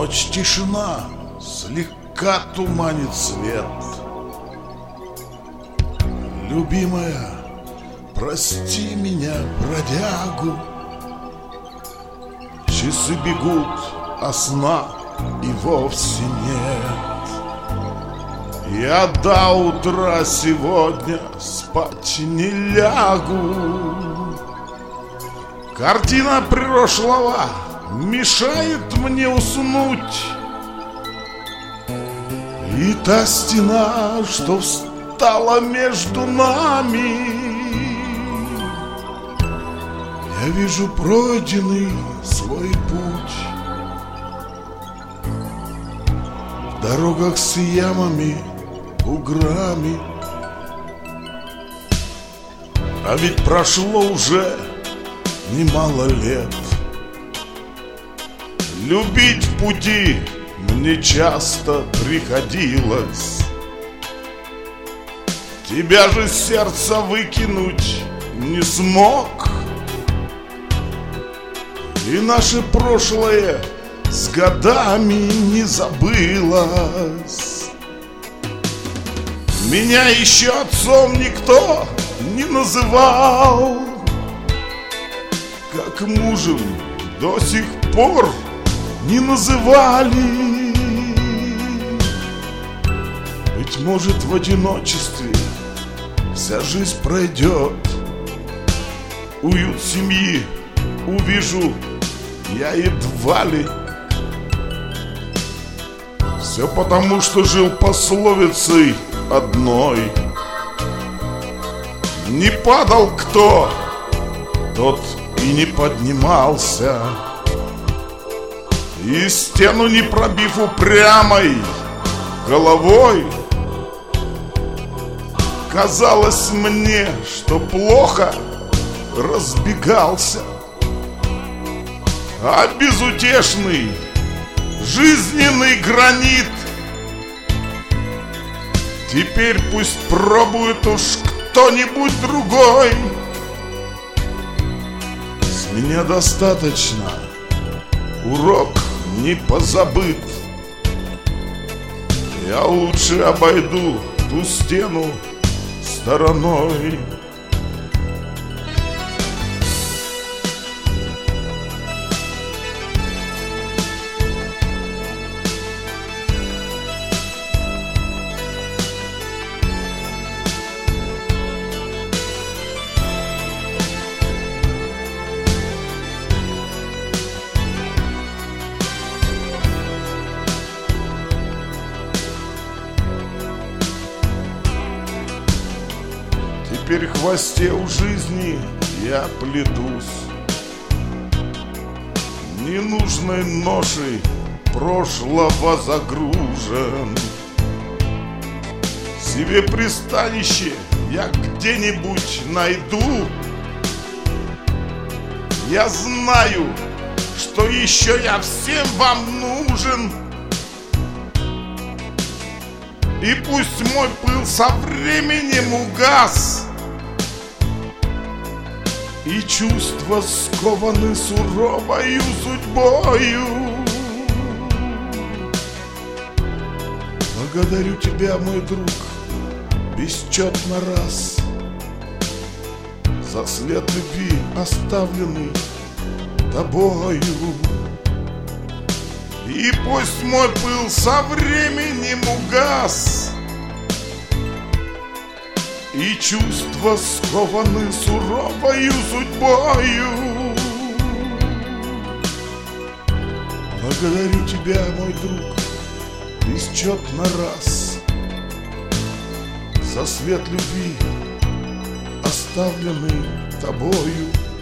ночь тишина слегка туманит свет. Любимая, прости меня, бродягу. Часы бегут, а сна и вовсе нет. Я до утра сегодня спать не лягу. Картина прошлого мешает мне уснуть. И та стена, что встала между нами, я вижу пройденный свой путь. В дорогах с ямами, буграми. А ведь прошло уже немало лет. Любить в пути мне часто приходилось. Тебя же с сердца выкинуть не смог. И наше прошлое с годами не забылось. Меня еще отцом никто не называл, как мужем до сих пор не называли. Быть может, в одиночестве вся жизнь пройдет. Уют семьи увижу я едва ли. Все потому, что жил пословицей одной: не падал кто, тот и не поднимался. И стену не пробив упрямой головой, казалось мне, что плохо разбегался. А безутешный жизненный гранит теперь пусть пробует уж кто-нибудь другой. С меня достаточно, урок не позабыт. Я лучше обойду ту стену стороной. Теперь в хвосте у жизни я плетусь, ненужной ношей прошлого загружен. Себе пристанище я где-нибудь найду. Я знаю, что еще я всем вам нужен. И пусть мой пыл со временем угас, и чувства скованы суровою судьбою. Благодарю тебя, мой друг, бесчетно раз, за след любви, оставленный тобою. И пусть мой пыл со временем угас, и чувства скованы суровою судьбою. Благодарю тебя, мой друг, бесчетно раз, за свет любви, оставленный тобою.